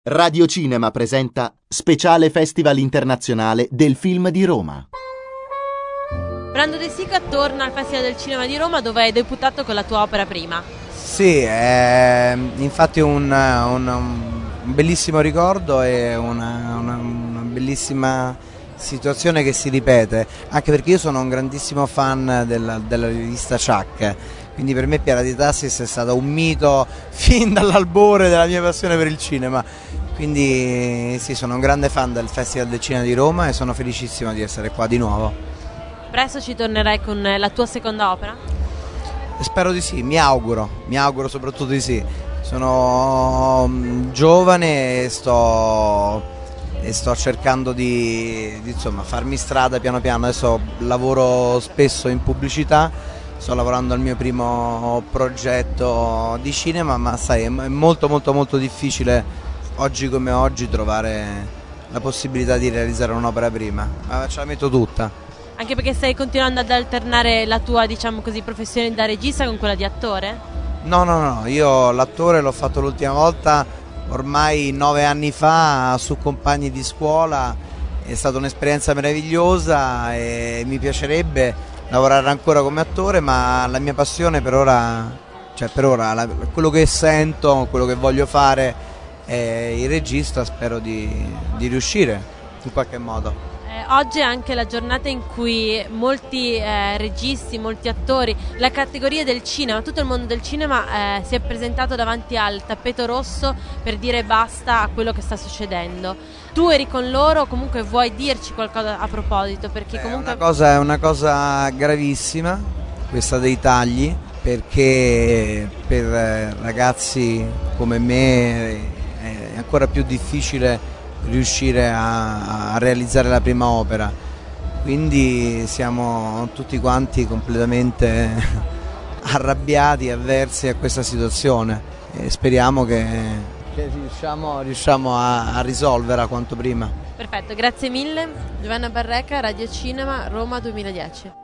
Radio Cinema presenta Speciale Festival Internazionale del Film di Roma. Brando De Sica torna al Festival del Cinema di Roma, dove hai debuttato con la tua opera prima. Sì, è infatti un bellissimo ricordo e una bellissima situazione che si ripete, anche perché io sono un grandissimo fan della rivista Chuck, quindi per me Piera di Tassis è stato un mito fin dall'albore della mia passione per il cinema, quindi sì, sono un grande fan del Festival del Cinema di Roma e sono felicissimo di essere qua di nuovo. Presto ci tornerai con la tua seconda opera? Spero di sì, mi auguro soprattutto di sì. Sono giovane e sto cercando di insomma, farmi strada piano piano. Adesso lavoro spesso in pubblicità, sto lavorando al mio primo progetto di cinema, ma sai, è molto difficile oggi come oggi trovare la possibilità di realizzare un'opera prima, ma ce la metto tutta. Anche perché stai continuando ad alternare la tua, diciamo così, professione da regista con quella di attore? No, io l'attore l'ho fatto l'ultima volta ormai 9 anni fa su Compagni di scuola, è stata un'esperienza meravigliosa e mi piacerebbe lavorare ancora come attore, ma la mia passione per ora, quello che sento, quello che voglio fare è il regista, spero di riuscire in qualche modo. Oggi è anche la giornata in cui molti registi, molti attori, la categoria del cinema, tutto il mondo del cinema si è presentato davanti al tappeto rosso per dire basta a quello che sta succedendo. Tu eri con loro, comunque vuoi dirci qualcosa a proposito? Perché comunque è una cosa gravissima questa dei tagli, perché per ragazzi come me è ancora più difficile riuscire a realizzare la prima opera, quindi siamo tutti quanti completamente arrabbiati e avversi a questa situazione e speriamo che riusciamo a risolverla quanto prima. Perfetto, grazie mille. Giovanna Barreca, Radio Cinema, Roma 2010.